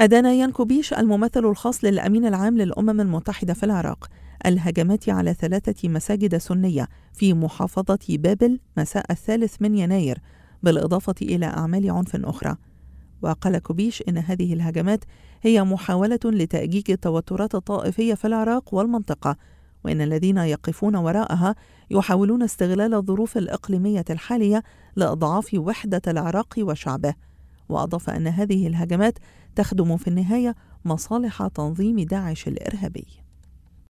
أدان يانكوبيش الممثل الخاص للأمين العام للأمم المتحدة في العراق الهجمات على 3 مساجد سنية في محافظة بابل مساء 3 يناير بالإضافة إلى أعمال عنف أخرى. وقال كوبيش إن هذه الهجمات هي محاولة لتأجيج التوترات الطائفية في العراق والمنطقة، وإن الذين يقفون وراءها يحاولون استغلال الظروف الإقليمية الحالية لإضعاف وحدة العراق وشعبه. وأضاف أن هذه الهجمات تخدم في النهاية مصالح تنظيم داعش الإرهابي.